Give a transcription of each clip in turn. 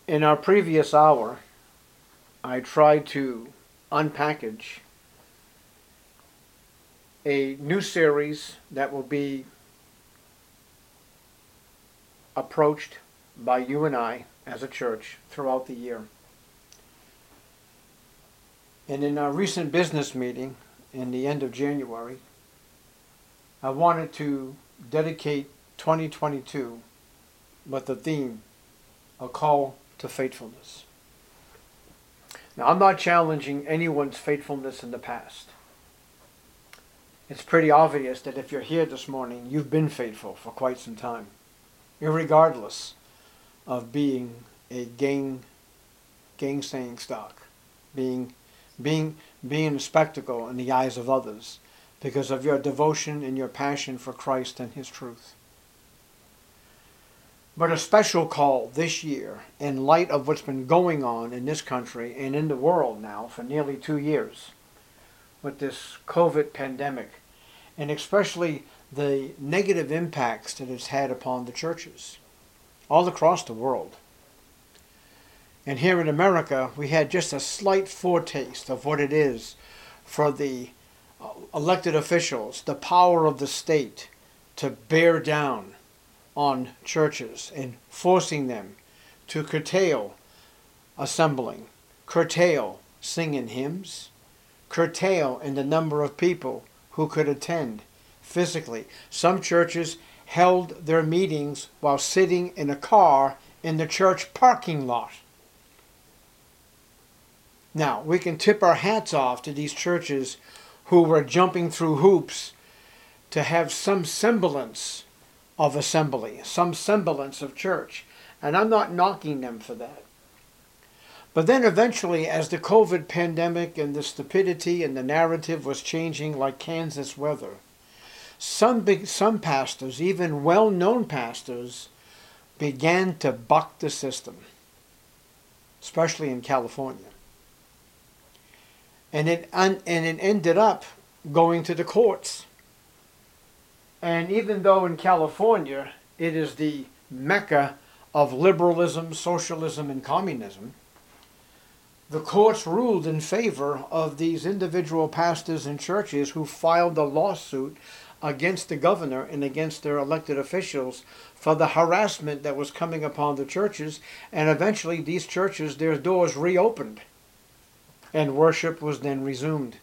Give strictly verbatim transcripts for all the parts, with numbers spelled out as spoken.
In our previous hour, I tried to unpackage a new series that will be approached by you and I as a church throughout the year. And in our recent business meeting in the end of January, I wanted to dedicate twenty twenty-two with the theme, A Call to Faithfulness. Now, I'm not challenging anyone's faithfulness in the past. It's pretty obvious that if you're here this morning, you've been faithful for quite some time, irregardless of being a gang, gainsaying stock, being, being, being a spectacle in the eyes of others because of your devotion and your passion for Christ and His truth. But a special call this year, in light of what's been going on in this country and in the world now for nearly two years with this COVID pandemic, and especially the negative impacts that it's had upon the churches all across the world. And here in America, we had just a slight foretaste of what it is for the elected officials, the power of the state, to bear down on churches and forcing them to curtail assembling, curtail singing hymns, curtail in the number of people who could attend physically. Some churches held their meetings while sitting in a car in the church parking lot. Now, we can tip our hats off to these churches who were jumping through hoops to have some semblance of assembly, some semblance of church. And I'm not knocking them for that. But then eventually, as the COVID pandemic and the stupidity and the narrative was changing like Kansas weather, some big, some pastors, even well-known pastors, began to buck the system, especially in California. And it, and it ended up going to the courts. And even though in California it is the mecca of liberalism, socialism, and communism, the courts ruled in favor of these individual pastors and churches who filed a lawsuit against the governor and against their elected officials for the harassment that was coming upon the churches. And eventually these churches, their doors reopened and worship was then resumed.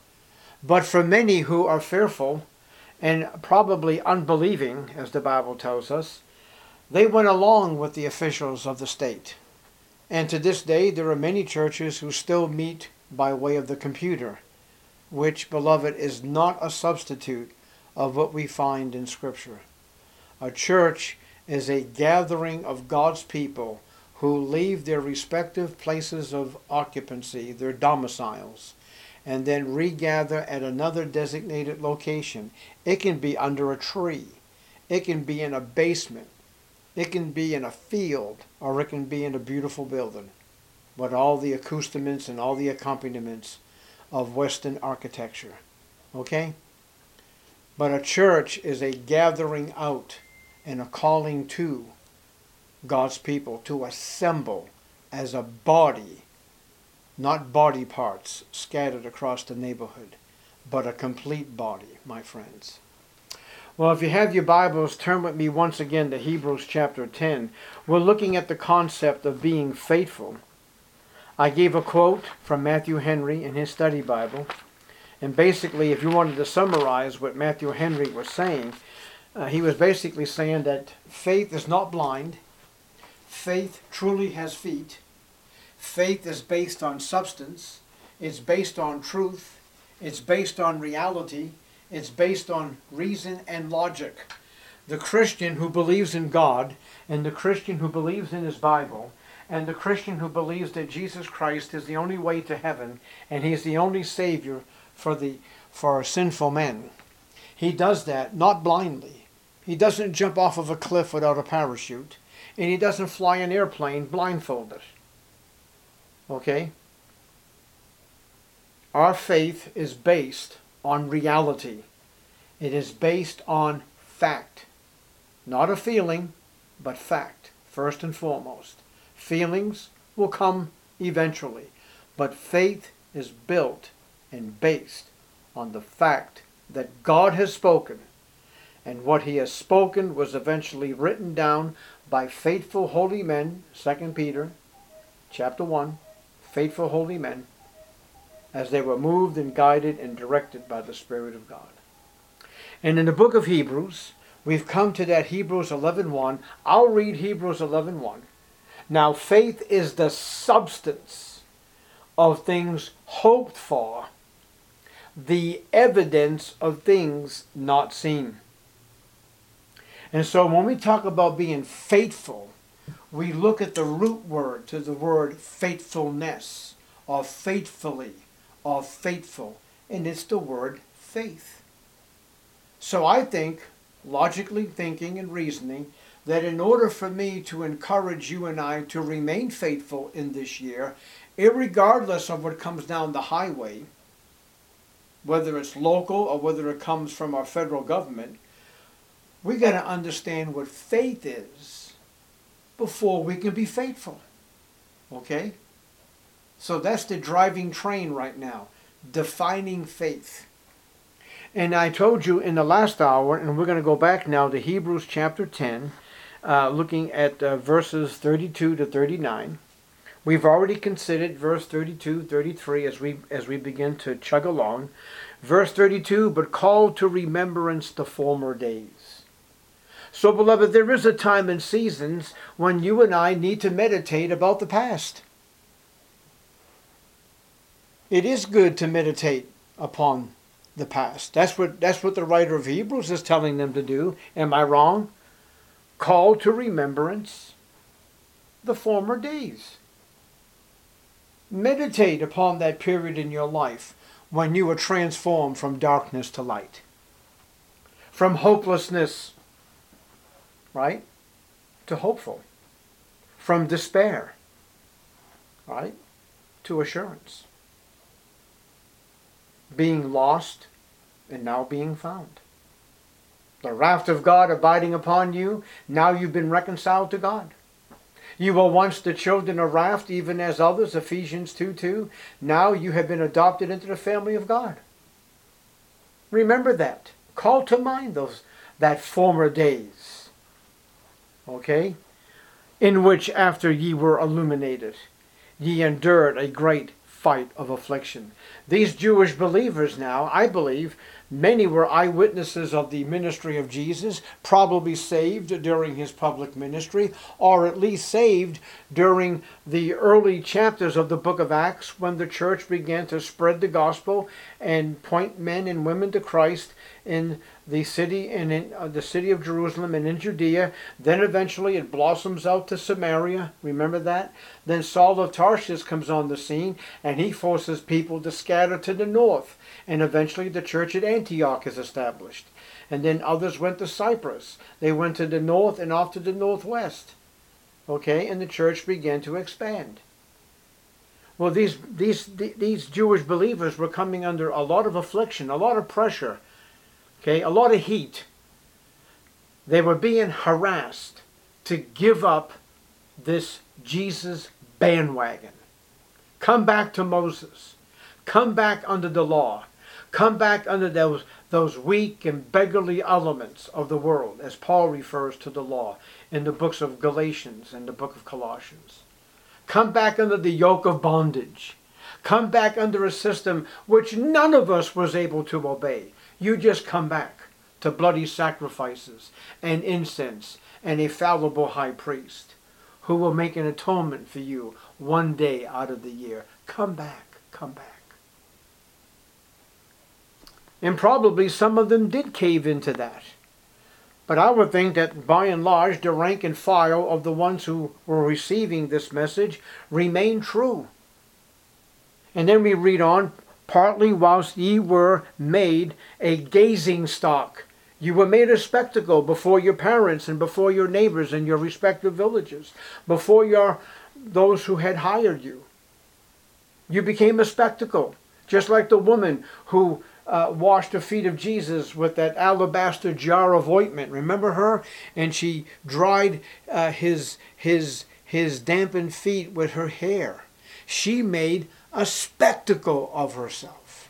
But for many who are fearful and probably unbelieving, as the Bible tells us, they went along with the officials of the state. And to this day, there are many churches who still meet by way of the computer, which, beloved, is not a substitute of what we find in Scripture. A church is a gathering of God's people who leave their respective places of occupancy, their domiciles, and then regather at another designated location. It can be under a tree. It can be in a basement. It can be in a field, or it can be in a beautiful building with all the accoutrements and all the accompaniments of Western architecture. Okay? But a church is a gathering out and a calling to God's people to assemble as a body, not body parts scattered across the neighborhood, but a complete body, my friends. Well, if you have your Bibles, turn with me once again to Hebrews chapter ten. We're looking at the concept of being faithful. I gave a quote from Matthew Henry in his study Bible. And basically, if you wanted to summarize what Matthew Henry was saying, uh, he was basically saying that faith is not blind. Faith truly has feet. Faith is based on substance. It's based on truth. It's based on reality. It's based on reason and logic. The Christian who believes in God, and the Christian who believes in his Bible, and the Christian who believes that Jesus Christ is the only way to heaven, and He is the only Savior for the for sinful men. He does that not blindly. He doesn't jump off of a cliff without a parachute, and he doesn't fly an airplane blindfolded. Okay? Our faith is based on reality. It is based on fact. Not a feeling, but fact, first and foremost. Feelings will come eventually. But faith is built and based on the fact that God has spoken. And what he has spoken was eventually written down by faithful holy men, Second Peter chapter one, faithful holy men, as they were moved and guided and directed by the Spirit of God. And in the book of Hebrews, we've come to that Hebrews eleven one. I'll read Hebrews eleven one. Now faith is the substance of things hoped for, the evidence of things not seen. And so when we talk about being faithful, we look at the root word to the word faithfulness, or faithfully, or faithful, and it's the word faith. So I think, logically thinking and reasoning, that in order for me to encourage you and I to remain faithful in this year, irregardless of what comes down the highway, whether it's local or whether it comes from our federal government, we got to understand what faith is before we can be faithful. Okay? So that's the driving train right now, defining faith. And I told you in the last hour, and we're going to go back now to Hebrews chapter ten, uh, looking at uh, verses thirty-two to thirty-nine. We've already considered verse thirty-two, thirty-three as we as we begin to chug along. Verse thirty-two, but call to remembrance the former days. So, beloved, there is a time and seasons when you and I need to meditate about the past. It is good to meditate upon the past. That's what that's what the writer of Hebrews is telling them to do. Am I wrong? Call to remembrance the former days. Meditate upon that period in your life when you were transformed from darkness to light, from hopelessness, right, to hopeful, from despair, right, to assurance, being lost and now being found. The wrath of God abiding upon you, now you've been reconciled to God. You were once the children of wrath, even as others, Ephesians two two. Now you have been adopted into the family of God. Remember that. Call to mind those that former days. Okay? In which after ye were illuminated, ye endured a great fight of affliction. These Jewish believers now, I believe, many were eyewitnesses of the ministry of Jesus, probably saved during his public ministry, or at least saved during the early chapters of the book of Acts when the church began to spread the gospel and point men and women to Christ in the city and in uh, the city of Jerusalem and in Judea. Then eventually it blossoms out to Samaria. Remember that? Then Saul of Tarshish comes on the scene and he forces people to scatter to the north. And eventually the church at Antioch is established. And then others went to Cyprus. They went to the north and off to the northwest. Okay, and the church began to expand. Well, these, these, these Jewish believers were coming under a lot of affliction, a lot of pressure, okay, a lot of heat. They were being harassed to give up this Jesus bandwagon. Come back to Moses. Come back under the law. Come back under those, those weak and beggarly elements of the world, as Paul refers to the law in the books of Galatians and the book of Colossians. Come back under the yoke of bondage. Come back under a system which none of us was able to obey. You just come back to bloody sacrifices and incense and a fallible high priest who will make an atonement for you one day out of the year. Come back, come back. And probably some of them did cave into that. But I would think that by and large, the rank and file of the ones who were receiving this message remained true. And then we read on, partly whilst ye were made a gazing stock. You were made a spectacle before your parents and before your neighbors in your respective villages, before your those who had hired you. You became a spectacle, just like the woman who uh, washed the feet of Jesus with that alabaster jar of ointment. Remember her? And she dried uh, his his his dampened feet with her hair. She made a spectacle of herself.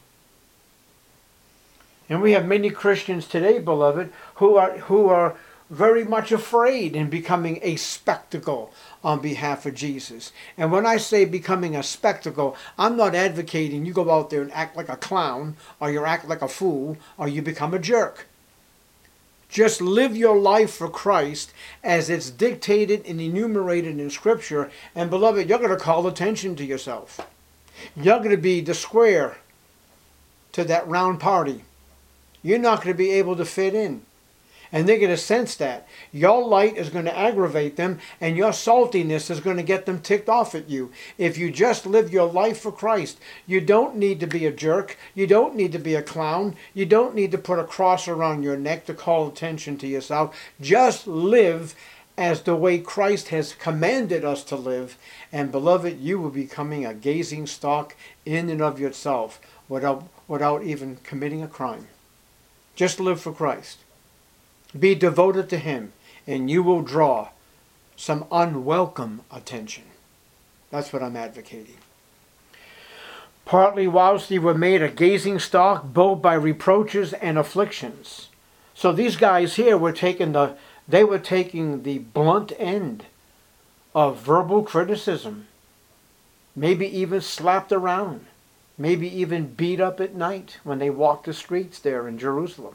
And we have many Christians today, beloved, who are who are very much afraid in becoming a spectacle on behalf of Jesus. And when I say becoming a spectacle, I'm not advocating you go out there and act like a clown, or you act like a fool, or you become a jerk. Just live your life for Christ as it's dictated and enumerated in Scripture. And beloved, you're going to call attention to yourself. You're going to be the square to that round party. You're not going to be able to fit in. And they're going to sense that. Your light is going to aggravate them, and your saltiness is going to get them ticked off at you. If you just live your life for Christ, you don't need to be a jerk. You don't need to be a clown. You don't need to put a cross around your neck to call attention to yourself. Just live as the way Christ has commanded us to live. And beloved, you will be becoming a gazing stock in and of yourself without, without even committing a crime. Just live for Christ. Be devoted to him, and you will draw some unwelcome attention. That's what I'm advocating. Partly whilst ye were made a gazing stock, both by reproaches and afflictions. So these guys here were taking the, they were taking the blunt end of verbal criticism, maybe even slapped around, maybe even beat up at night when they walked the streets there in Jerusalem.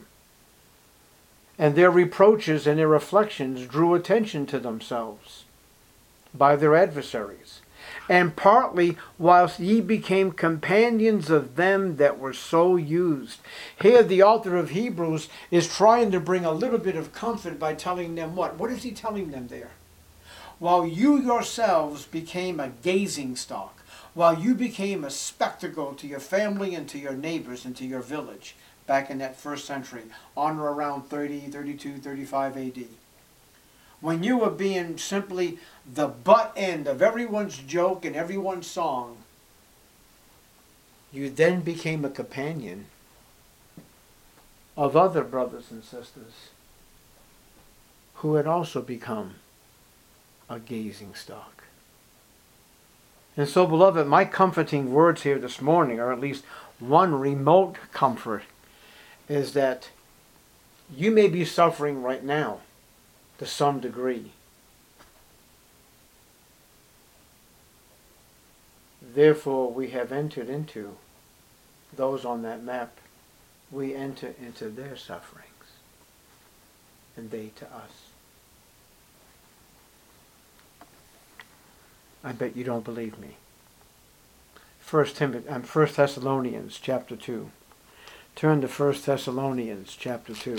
And their reproaches and their reflections drew attention to themselves by their adversaries. And partly whilst ye became companions of them that were so used. Here the author of Hebrews is trying to bring a little bit of comfort by telling them what? What is he telling them there? While you yourselves became a gazing stock, while you became a spectacle to your family and to your neighbors and to your village, back in that first century, on or around thirty, thirty-two, thirty-five A D. When you were being simply the butt end of everyone's joke and everyone's song, you then became a companion of other brothers and sisters who had also become a gazing stock. And so, beloved, my comforting words here this morning, or at least one remote comfort, is that you may be suffering right now to some degree. Therefore, we have entered into, those on that map, we enter into their sufferings, and they to us. I bet you don't believe me. First Timothy, um, First Thessalonians chapter two. Turn to First Thessalonians chapter two.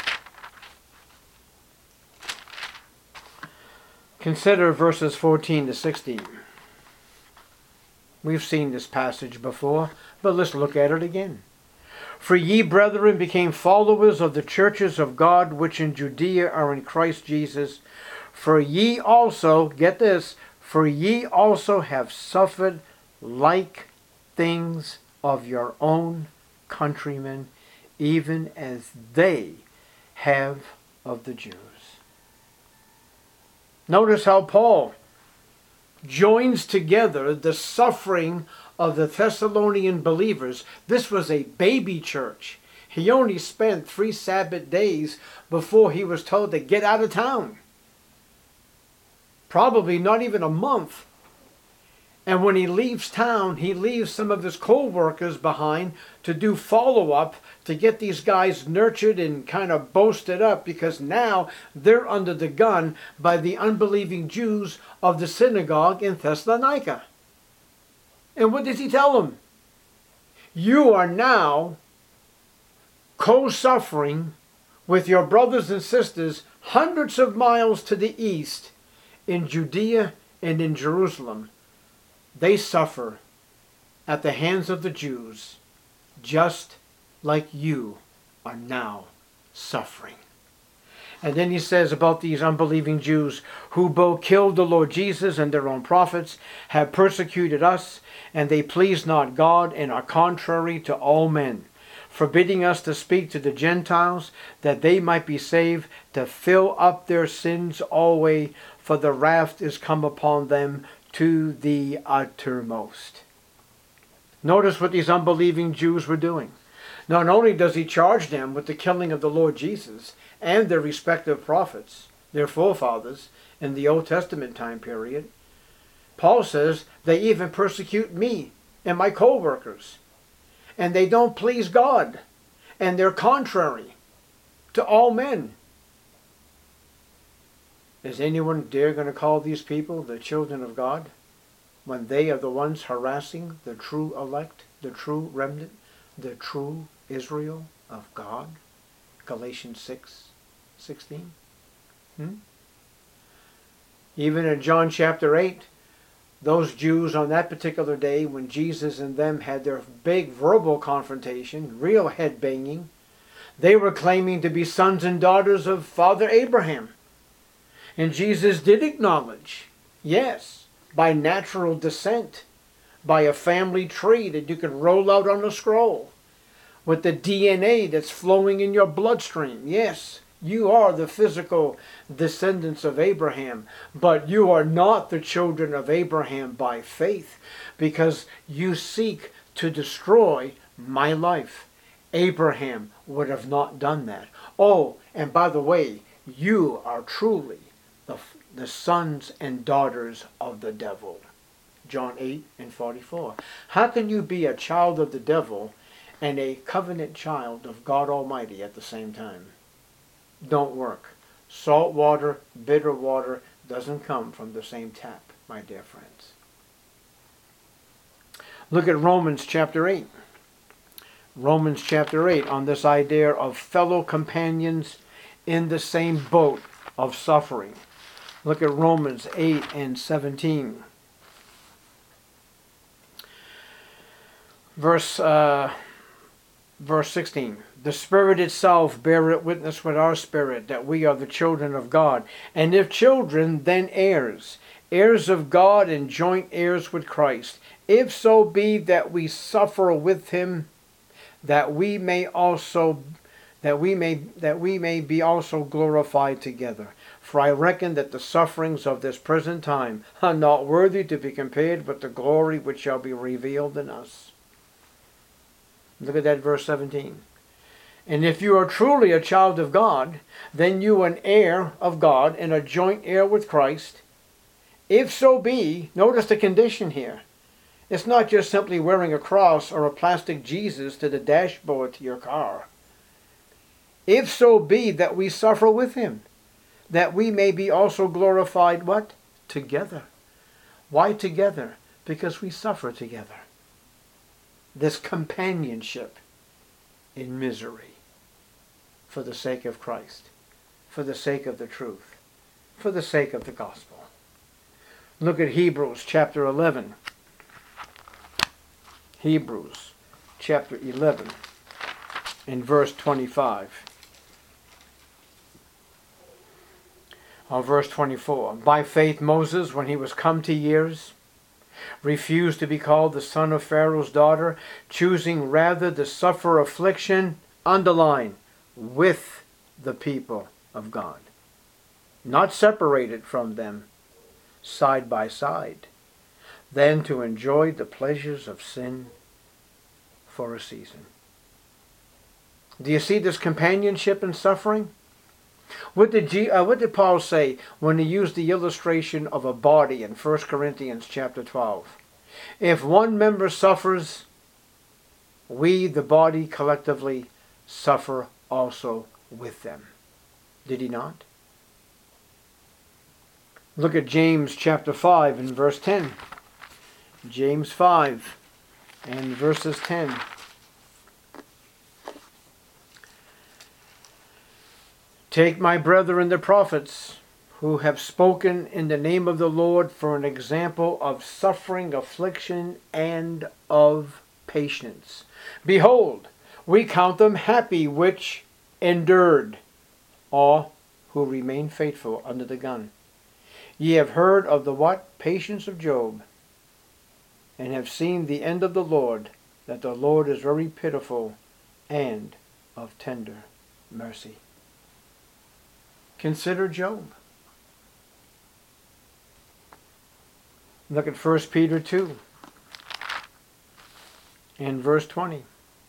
Consider verses fourteen to sixteen. We've seen this passage before, but let's look at it again. For ye, brethren, became followers of the churches of God which in Judea are in Christ Jesus. For ye also, get this, for ye also have suffered like things of your own countrymen, even as they have of the Jews. Notice how Paul joins together the suffering of the Thessalonian believers. This was a baby church. He only spent three Sabbath days before he was told to get out of town. Probably not even a month. And when he leaves town, he leaves some of his co-workers behind to do follow-up, to get these guys nurtured and kind of boasted up, because now they're under the gun by the unbelieving Jews of the synagogue in Thessalonica. And what does he tell them? You are now co-suffering with your brothers and sisters hundreds of miles to the east in Judea and in Jerusalem. They suffer at the hands of the Jews just like you are now suffering. And then he says about these unbelieving Jews who both killed the Lord Jesus and their own prophets, have persecuted us, and they please not God and are contrary to all men. forbidding us to speak to the Gentiles, that they might be saved, to fill up their sins always, for the wrath is come upon them to the uttermost. Notice what these unbelieving Jews were doing. Not only does he charge them with the killing of the Lord Jesus and their respective prophets, their forefathers, in the Old Testament time period, Paul says they even persecute me and my co-workers. And they don't please God. And they're contrary to all men. Is anyone dare going to call these people the children of God when they are the ones harassing the true elect, the true remnant, the true Israel of God? Galatians six sixteen. Hmm? Even in John chapter eight, those Jews on that particular day when Jesus and them had their big verbal confrontation, real head banging, they were claiming to be sons and daughters of Father Abraham. And Jesus did acknowledge, yes, by natural descent, by a family tree that you can roll out on a scroll, with the D N A that's flowing in your bloodstream. Yes, you are the physical descendants of Abraham, but you are not the children of Abraham by faith, because you seek to destroy my life. Abraham would have not done that. Oh, and by the way, you are truly the, the sons and daughters of the devil. John eight and forty-four. How can you be a child of the devil and a covenant child of God Almighty at the same time? Don't work. Salt water, bitter water doesn't come from the same tap, my dear friends. Look at Romans chapter eight. Romans chapter eight on this idea of fellow companions in the same boat of suffering. Look at Romans eight and seventeen. Verse, uh, verse sixteen. The Spirit itself beareth witness with our spirit that we are the children of God. And if children, then heirs, heirs of God and joint heirs with Christ. If so be that we suffer with him, that we may also that we may that we may be also glorified together. For I reckon that the sufferings of this present time are not worthy to be compared with the glory which shall be revealed in us. Look at that verse seventeen. And if you are truly a child of God, then you are an heir of God and a joint heir with Christ. If so be, notice the condition here. It's not just simply wearing a cross or a plastic Jesus to the dashboard to your car. If so be that we suffer with him, that we may be also glorified, what? Together. Why together? Because we suffer together. This companionship in misery for the sake of Christ, for the sake of the truth, for the sake of the gospel. Look at Hebrews chapter eleven. Hebrews chapter eleven and verse twenty-five. Or verse twenty-four. By faith Moses, when he was come to years, refused to be called the son of Pharaoh's daughter, choosing rather to suffer affliction, underline, with the people of God, not separated from them, side by side, than to enjoy the pleasures of sin for a season. Do you see this companionship in suffering? What did, G, uh, what did Paul say when he used the illustration of a body in First Corinthians chapter twelve? If one member suffers, we, the body, collectively suffer also with them. Did he not? Look at James chapter five and verse ten. James five and verses ten. Take my brethren the prophets, who have spoken in the name of the Lord, for an example of suffering, affliction, and of patience. Behold, we count them happy which endured, or who remain faithful under the gun. Ye have heard of the what? Patience of Job, and have seen the end of the Lord, that the Lord is very pitiful and of tender mercy. Consider Job. Look at First Peter two and verse twenty.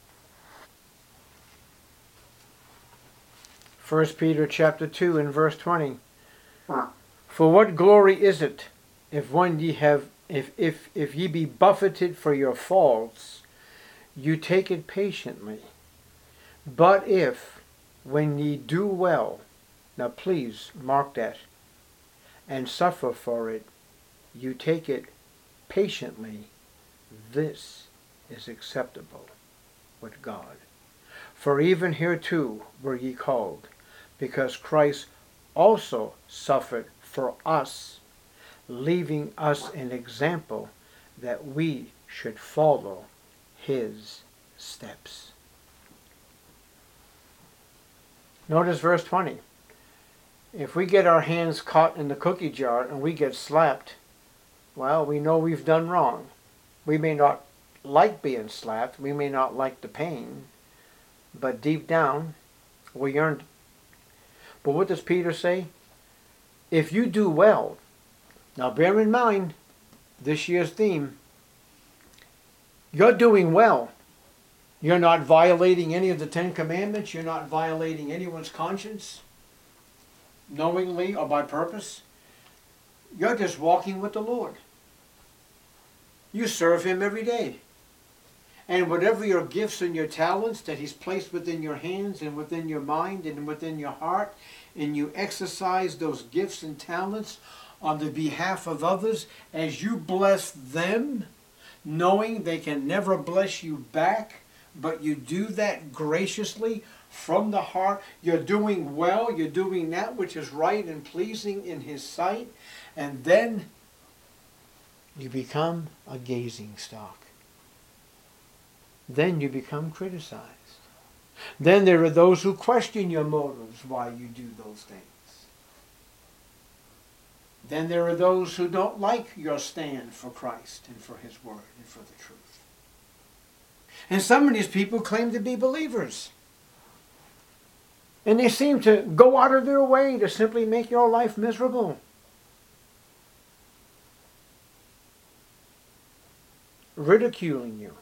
First Peter chapter two and verse twenty. For what glory is it if when ye have if if if ye be buffeted for your faults, you take it patiently. But if when ye do well, now please mark that, and suffer for it, you take it patiently, this is acceptable with God. For even hereto were ye called, because Christ also suffered for us, leaving us an example that we should follow his steps. Notice verse twenty. If we get our hands caught in the cookie jar and we get slapped, well, we know we've done wrong. We may not like being slapped, we may not like the pain, but deep down, we earned it. But what does Peter say? If you do well, now bear in mind this year's theme, you're doing well. You're not violating any of the Ten Commandments. You're not violating anyone's conscience, knowingly or by purpose. You're just walking with the Lord. You serve him every day. And whatever your gifts and your talents that he's placed within your hands and within your mind and within your heart, and you exercise those gifts and talents on the behalf of others as you bless them, knowing they can never bless you back, but you do that graciously from the heart. You're doing well. You're doing that which is right and pleasing in his sight. And then you become a gazing stock. Then you become criticized. Then there are those who question your motives why you do those things. Then there are those who don't like your stand for Christ and for his word and for the truth. And some of these people claim to be believers. And they seem to go out of their way to simply make your life miserable. Ridiculing you.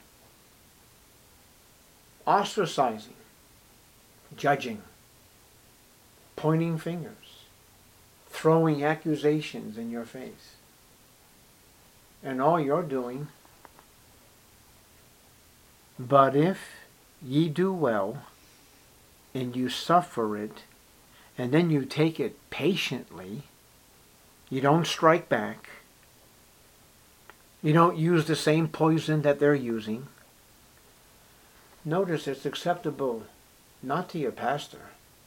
Ostracizing. Judging. Pointing fingers. Throwing accusations in your face. And all you're doing, but if ye do well, and you suffer it, and then you take it patiently, you don't strike back, you don't use the same poison that they're using. Notice it's acceptable not to your pastor,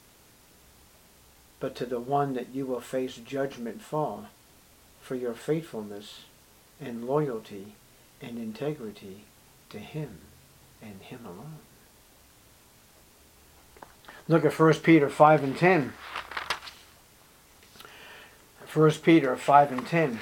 but to the one that you will face judgment for, for your faithfulness and loyalty and integrity to him and him alone. Look at First Peter five and ten. First Peter five and ten.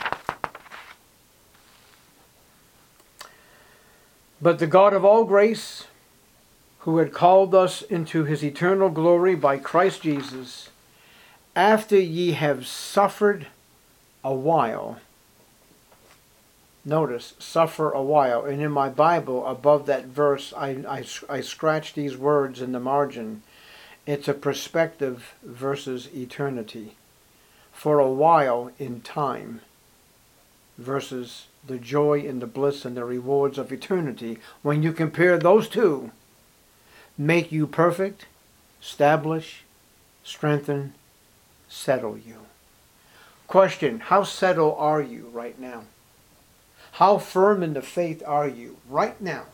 But the God of all grace, who had called us into his eternal glory by Christ Jesus, after ye have suffered a while. Notice, suffer a while. And in my Bible, above that verse, I, I, I scratched these words in the margin. It's a perspective versus eternity. For a while in time versus the joy and the bliss and the rewards of eternity. When you compare those two, make you perfect, establish, strengthen, settle you. Question, how settled are you right now? How firm in the faith are you right now?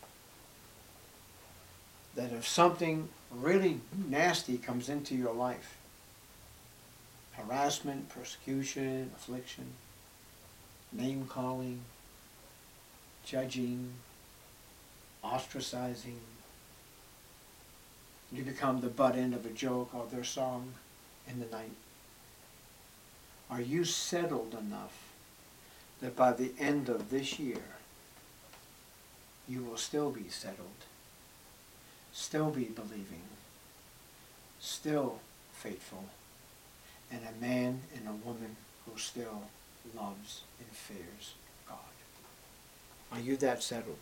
That if something really nasty comes into your life, harassment, persecution, affliction, name calling, judging, ostracizing, you become the butt end of a joke or their song in the night. Are you settled enough that by the end of this year, you will still be settled still be believing, still faithful, and a man and a woman who still loves and fears God. Are you that settled?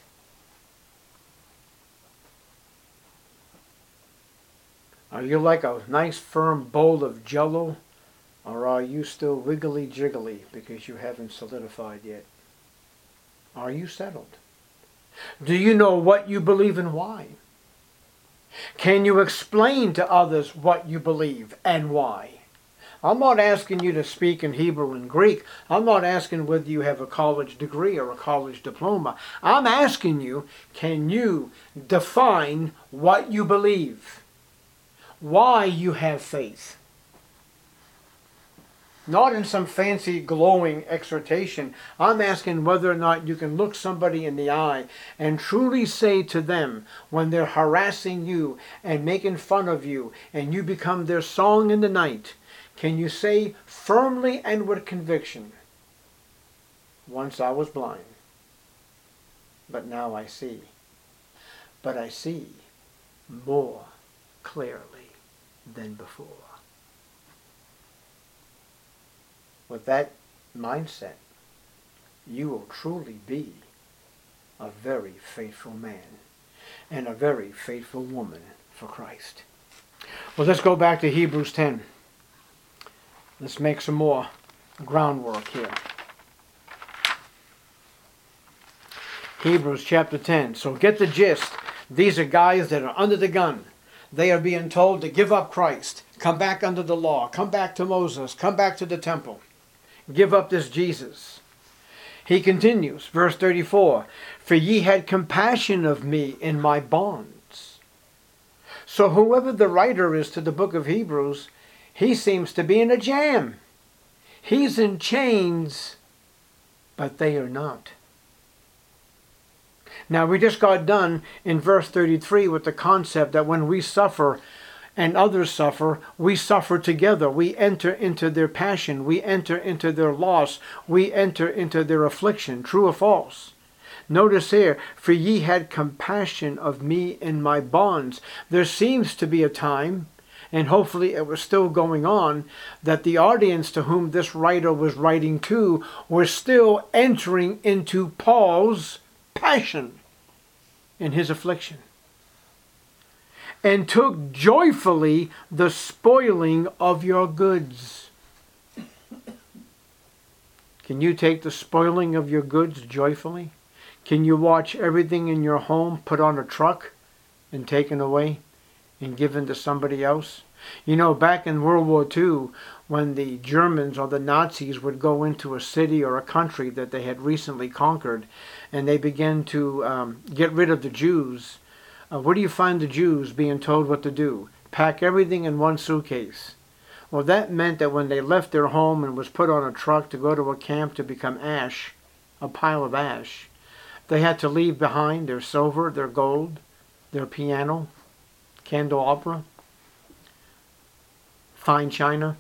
Are you like a nice firm bowl of Jell-O, or are you still wiggly jiggly because you haven't solidified yet? Are you settled? Do you know what you believe and why? Can you explain to others what you believe and why? I'm not asking you to speak in Hebrew and Greek. I'm not asking whether you have a college degree or a college diploma. I'm asking you, can you define what you believe? Why you have faith? Not in some fancy glowing exhortation. I'm asking whether or not you can look somebody in the eye and truly say to them when they're harassing you and making fun of you and you become their song in the night, can you say firmly and with conviction, once I was blind, but now I see. But I see more clearly than before. With that mindset, you will truly be a very faithful man and a very faithful woman for Christ. Well, let's go back to Hebrews ten. Let's make some more groundwork here. Hebrews chapter ten. So get the gist. These are guys that are under the gun. They are being told to give up Christ, come back under the law, come back to Moses, come back to the temple. Give up this Jesus. He continues, verse thirty-four, for ye had compassion of me in my bonds. So whoever the writer is to the book of Hebrews, he seems to be in a jam. He's in chains, but they are not. Now we just got done in verse thirty-three with the concept that when we suffer and others suffer, we suffer together. We enter into their passion. We enter into their loss. We enter into their affliction. True or false? Notice here, for ye had compassion of me in my bonds. There seems to be a time, and hopefully it was still going on, that the audience to whom this writer was writing to were still entering into Paul's passion in his affliction, and took joyfully the spoiling of your goods. Can you take the spoiling of your goods joyfully? Can you watch everything in your home put on a truck and taken away and given to somebody else? You know, back in World War Two, when the Germans or the Nazis would go into a city or a country that they had recently conquered, and they began to um, get rid of the Jews, Uh, where do you find the Jews being told what to do? Pack everything in one suitcase. Well, that meant that when they left their home and was put on a truck to go to a camp to become ash, a pile of ash, they had to leave behind their silver, their gold, their piano, candelabra, fine china,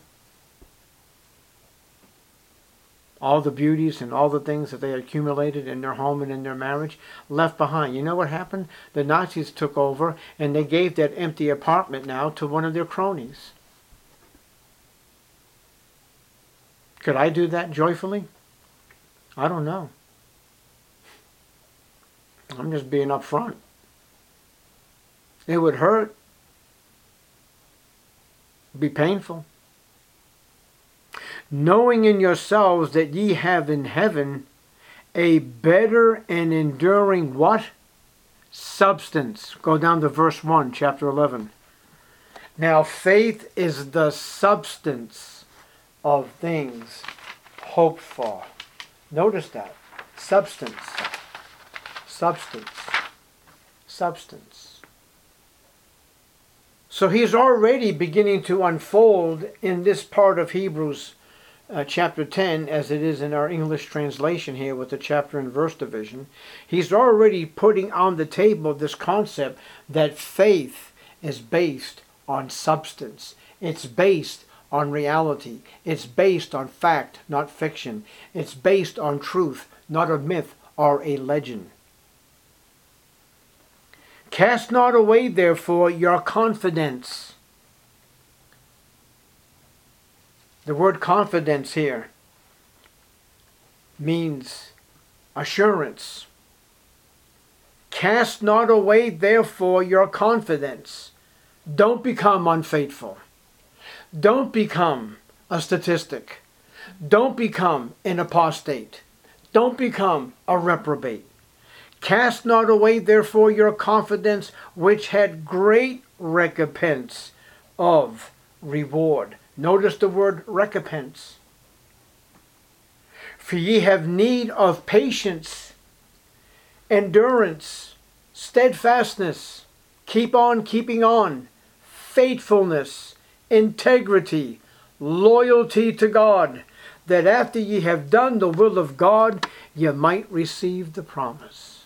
all the beauties and all the things that they accumulated in their home and in their marriage, left behind. You know what happened? The Nazis took over and they gave that empty apartment now to one of their cronies. Could I do that joyfully? I don't know. I'm just being upfront. It would hurt. It'd be painful. Knowing in yourselves that ye have in heaven a better and enduring what? Substance. Go down to verse one, chapter eleven. Now faith is the substance of things hoped for. Notice that. Substance. Substance. Substance. So he's already beginning to unfold in this part of Hebrews Uh, chapter ten, as it is in our English translation here with the chapter and verse division. He's already putting on the table this concept that faith is based on substance. It's based on reality. It's based on fact, not fiction. It's based on truth, not a myth or a legend. Cast not away, therefore, your confidence. The word confidence here means assurance. Cast not away, therefore, your confidence. Don't become unfaithful. Don't become a statistic. Don't become an apostate. Don't become a reprobate. Cast not away, therefore, your confidence, which had great recompense of reward. Notice the word recompense. For ye have need of patience, endurance, steadfastness, keep on keeping on, faithfulness, integrity, loyalty to God, that after ye have done the will of God, ye might receive the promise.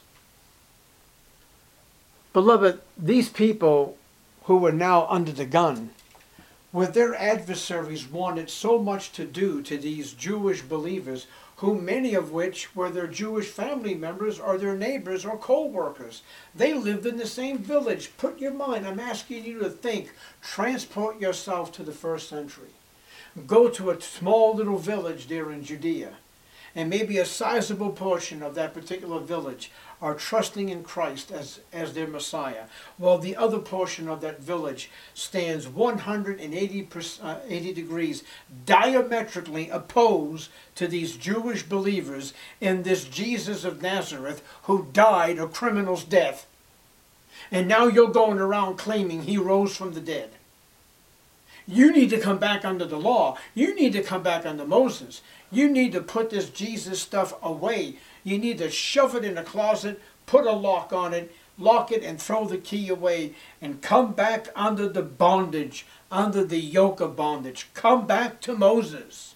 Beloved, these people who were now under the gun, with their adversaries wanted so much to do to these Jewish believers, who many of which were their Jewish family members or their neighbors or co-workers. They lived in the same village. Put your mind, I'm asking you to think, transport yourself to the first century. Go to a small little village there in Judea, and maybe a sizable portion of that particular village are trusting in Christ as, as their Messiah, while the other portion of that village stands one hundred eighty, uh, eighty degrees diametrically opposed to these Jewish believers in this Jesus of Nazareth who died a criminal's death. And now you're going around claiming he rose from the dead. You need to come back under the law. You need to come back under Moses. You need to put this Jesus stuff away. You need to shove it in a closet, put a lock on it, lock it and throw the key away, and come back under the bondage, under the yoke of bondage. Come back to Moses.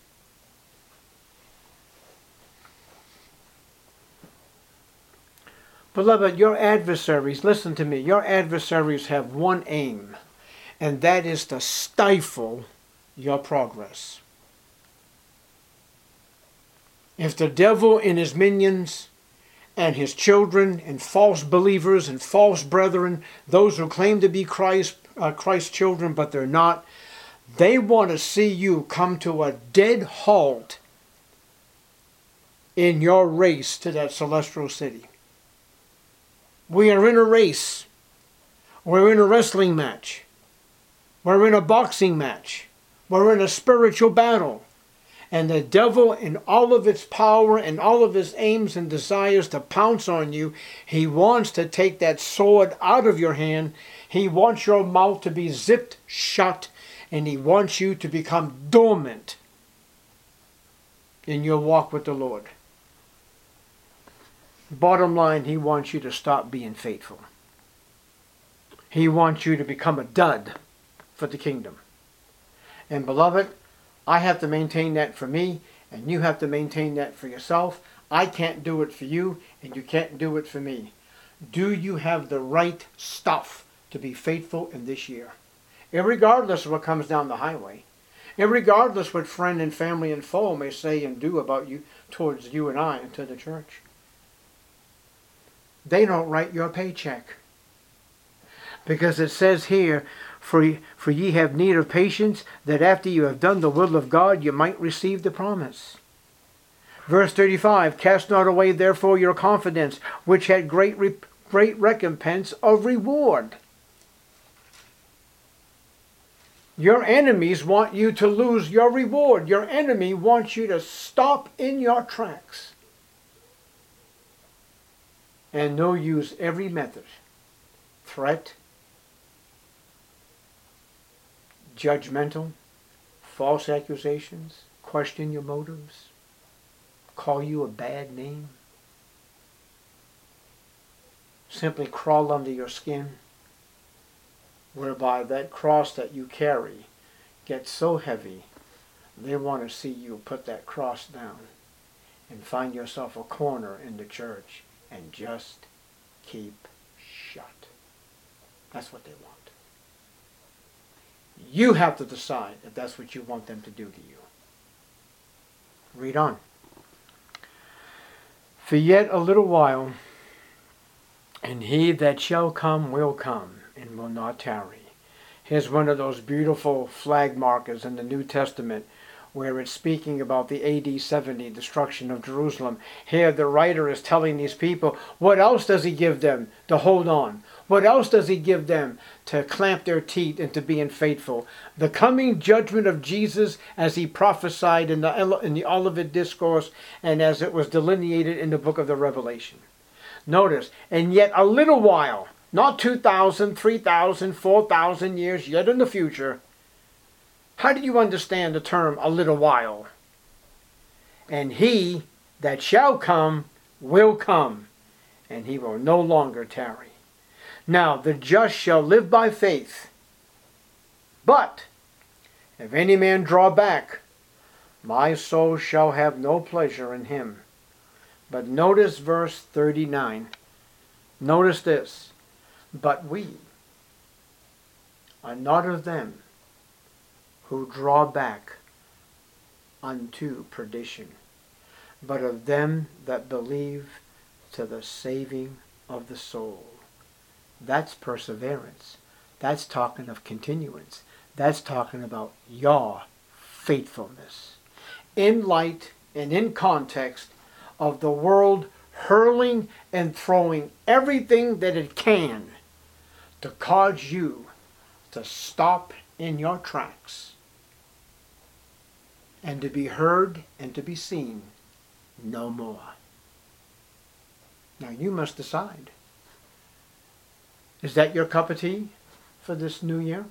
Beloved, your adversaries, listen to me, your adversaries have one aim, and that is to stifle your progress. If the devil and his minions and his children and false believers and false brethren, those who claim to be Christ, uh, Christ's children but they're not, they want to see you come to a dead halt in your race to that celestial city. We are in a race. We're in a wrestling match. We're in a boxing match. We're in a spiritual battle. And the devil, in all of its power and all of his aims and desires to pounce on you, he wants to take that sword out of your hand. He wants your mouth to be zipped shut. And he wants you to become dormant in your walk with the Lord. Bottom line, he wants you to stop being faithful. He wants you to become a dud for the kingdom. And beloved, I have to maintain that for me, and you have to maintain that for yourself. I can't do it for you, and you can't do it for me. Do you have the right stuff to be faithful in this year? Irregardless of what comes down the highway, irregardless what friend and family and foe may say and do about you towards you and I and to the church. They don't write your paycheck. Because it says here, For, for ye have need of patience, that after you have done the will of God, you might receive the promise. Verse thirty-five, Cast not away therefore your confidence, which had great, re, great recompense of reward. Your enemies want you to lose your reward. Your enemy wants you to stop in your tracks. And no use every method. Threat, judgmental, false accusations, question your motives, call you a bad name, simply crawl under your skin, whereby that cross that you carry gets so heavy, they want to see you put that cross down and find yourself a corner in the church and just keep shut. That's what they want. You have to decide if that's what you want them to do to you. Read on. For yet a little while, And he that shall come will come and will not tarry. Here's one of those beautiful flag markers in the New Testament where it's speaking about the A D seventy destruction of Jerusalem. Here the writer is telling these people, what else does he give them to hold on? What else does he give them to clamp their teeth into being faithful? The coming judgment of Jesus as he prophesied in the, in the Olivet Discourse and as it was delineated in the book of the Revelation. Notice, and yet a little while, not two thousand, three thousand, four thousand years yet in the future. How do you understand the term a little while? And he that shall come will come, and he will no longer tarry. Now the just shall live by faith. But if any man draw back, my soul shall have no pleasure in him. But notice verse thirty-nine. Notice this. But we are not of them who draw back unto perdition, but of them that believe to the saving of the soul. That's perseverance. That's talking of continuance. That's talking about your faithfulness. In light and in context of the world hurling and throwing everything that it can to cause you to stop in your tracks and to be heard and to be seen no more. Now you must decide. Is that your cup of tea for this new year?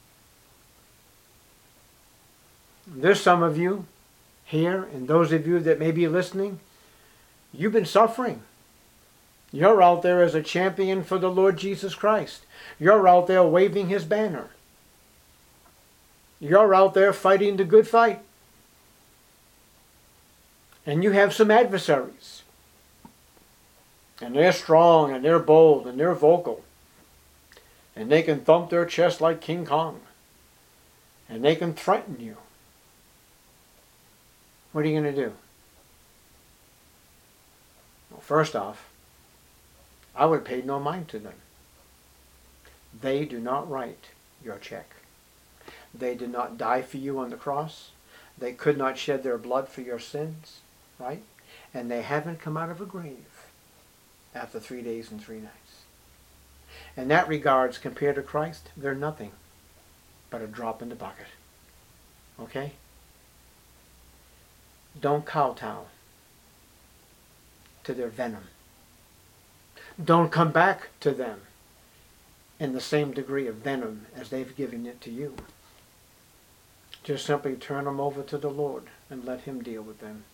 There's some of you here, and those of you that may be listening, you've been suffering. You're out there as a champion for the Lord Jesus Christ. You're out there waving his banner. You're out there fighting the good fight. And you have some adversaries. And they're strong, and they're bold, and they're vocal. And they can thump their chest like King Kong. And they can threaten you. What are you going to do? Well, first off, I would pay no mind to them. They do not write your check. They did not die for you on the cross. They could not shed their blood for your sins, right? And they haven't come out of a grave after three days and three nights. In that regards, compared to Christ, they're nothing but a drop in the bucket. Okay? Don't kowtow to their venom. Don't come back to them in the same degree of venom as they've given it to you. Just simply turn them over to the Lord and let him deal with them.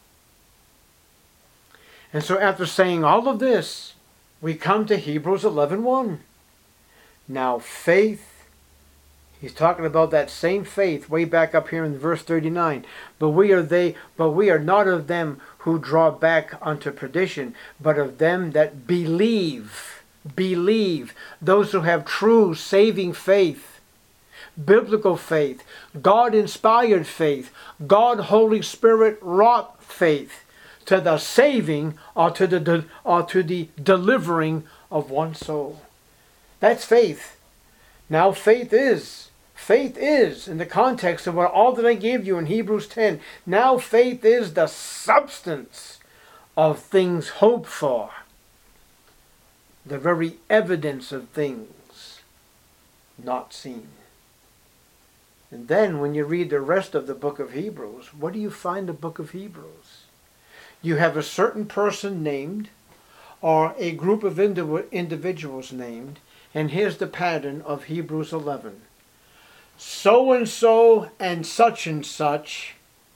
And so after saying all of this, we come to Hebrews eleven one. Now faith, he's talking about that same faith way back up here in verse thirty-nine. But we are they, but we are not of them who draw back unto perdition, but of them that believe. Believe. Those who have true saving faith. Biblical faith. God-inspired faith. God Holy Spirit wrought faith. To the saving or to the, or to the delivering of one soul. That's faith. Now faith is. Faith is, in the context of what all that I gave you in Hebrews ten, now faith is the substance of things hoped for. The very evidence of things not seen. And then when you read the rest of the book of Hebrews, what do you find in the book of Hebrews? You have a certain person named, or a group of individuals named, and here's the pattern of Hebrews eleven. So and so and such and such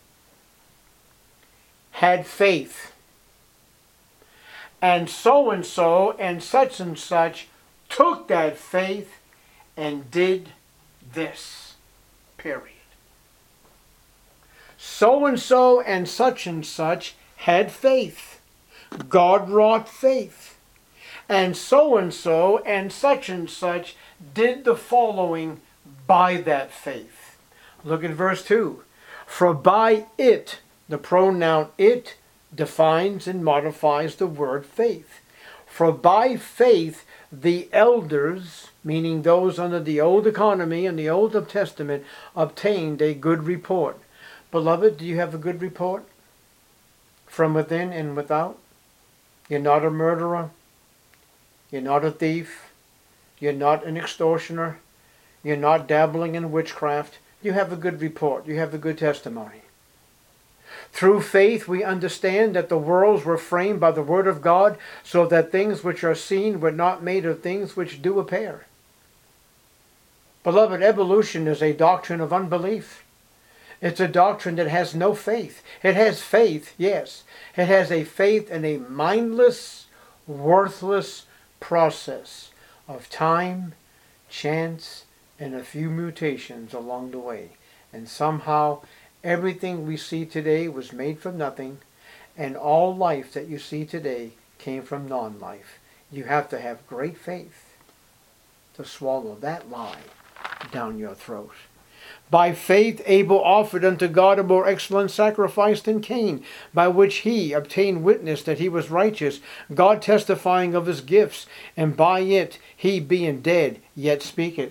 had faith. And so and so and such and such took that faith and did this. Period. So and so and such and such had faith. God wrought faith. And so and so and such and such did the following by that faith. Look at verse two. For by it, the pronoun it defines and modifies the word faith. For by faith the elders, meaning those under the old economy and the Old Testament, obtained a good report. Beloved, do you have a good report? From within and without? You're not a murderer. You're not a thief. You're not an extortioner. You're not dabbling in witchcraft. You have a good report. You have a good testimony. Through faith we understand that the worlds were framed by the word of God, so that things which are seen were not made of things which do appear. Beloved, evolution is a doctrine of unbelief. It's a doctrine that has no faith. It has faith, yes. It has a faith in a mindless, worthless process of time, chance, and a few mutations along the way. And somehow everything we see today was made from nothing, and all life that you see today came from non-life. You have to have great faith to swallow that lie down your throat. By faith Abel offered unto God a more excellent sacrifice than Cain, by which he obtained witness that he was righteous, God testifying of his gifts, and by it he being dead yet speaketh.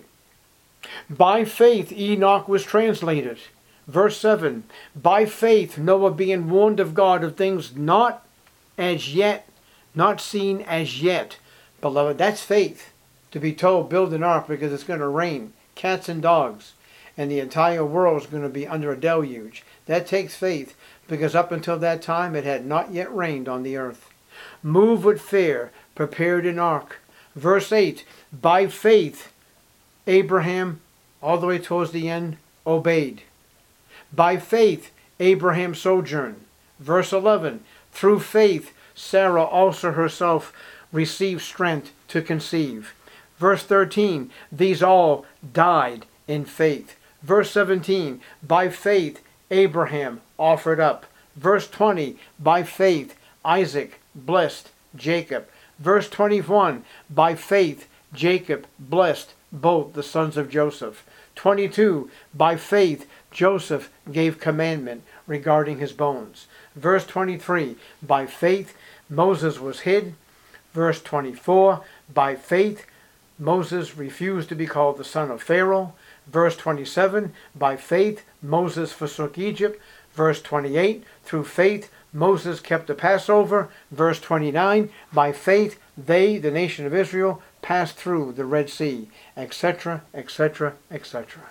By faith Enoch was translated. Verse seven, by faith Noah being warned of God of things not as yet, not seen as yet. Beloved, that's faith. To be told, build an ark because it's going to rain cats and dogs, and the entire world is going to be under a deluge. That takes faith, because up until that time it had not yet rained on the earth. Moved with fear, prepared an ark. Verse eight, by faith Abraham, all the way towards the end, obeyed. By faith Abraham sojourned. Verse eleven, through faith Sarah also herself received strength to conceive. Verse thirteen, these all died in faith. Verse seventeen, by faith Abraham offered up. Verse twenty, by faith Isaac blessed Jacob. Verse twenty-one, by faith Jacob blessed both the sons of Joseph. twenty-two, by faith Joseph gave commandment regarding his bones. Verse twenty-three, by faith Moses was hid. Verse twenty-four, by faith Moses refused to be called the son of Pharaoh. Verse twenty-seven, by faith Moses forsook Egypt. Verse twenty-eight, through faith Moses kept the Passover. Verse twenty-nine, by faith they, the nation of Israel, passed through the Red Sea, et cetera, et cetera, et cetera.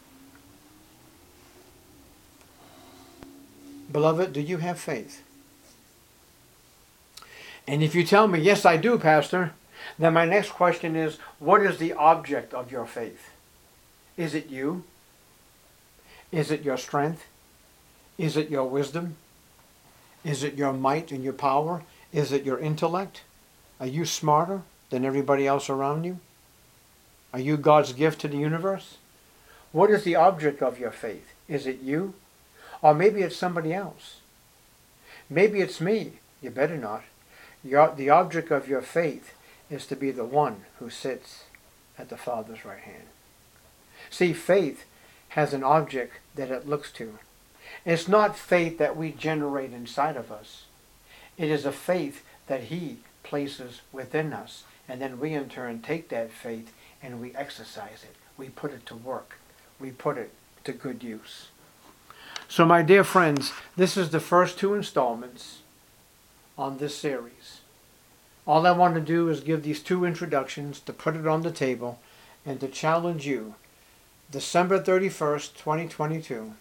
Beloved, do you have faith? And if you tell me, yes, I do, Pastor, then my next question is, what is the object of your faith? Is it you? Is it your strength? Is it your wisdom? Is it your might and your power? Is it your intellect? Are you smarter than everybody else around you? Are you God's gift to the universe? What is the object of your faith? Is it you? Or maybe it's somebody else. Maybe it's me. You better not. Your, the object of your faith is to be the one who sits at the Father's right hand. See, faith has an object that it looks to. It's not faith that we generate inside of us. It is a faith that He places within us. And then we in turn take that faith and we exercise it. We put it to work. We put it to good use. So my dear friends, this is the first two installments on this series. All I want to do is give these two introductions, to put it on the table, and to challenge you. December thirty-first, twenty twenty-two.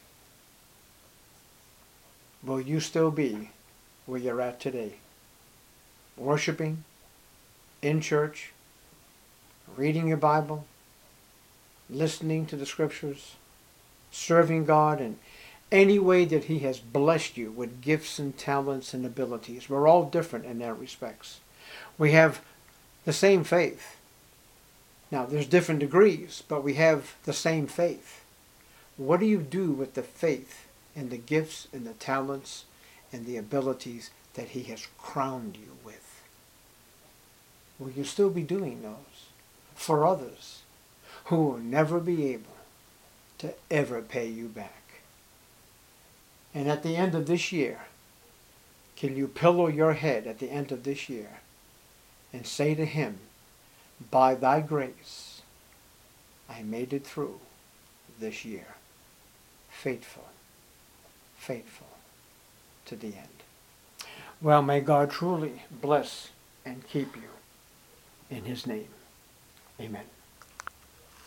Will you still be where you're at today? Worshiping, in church, reading your Bible, listening to the Scriptures, serving God in any way that He has blessed you with gifts and talents and abilities. We're all different in that respects. We have the same faith. Now, there's different degrees, but we have the same faith. What do you do with the faith and the gifts and the talents and the abilities that He has crowned you with? Will you still be doing those for others who will never be able to ever pay you back? And at the end of this year, can you pillow your head at the end of this year and say to him, by thy grace, I made it through this year. Faithful, faithful to the end. Well, may God truly bless and keep you in his name. Amen.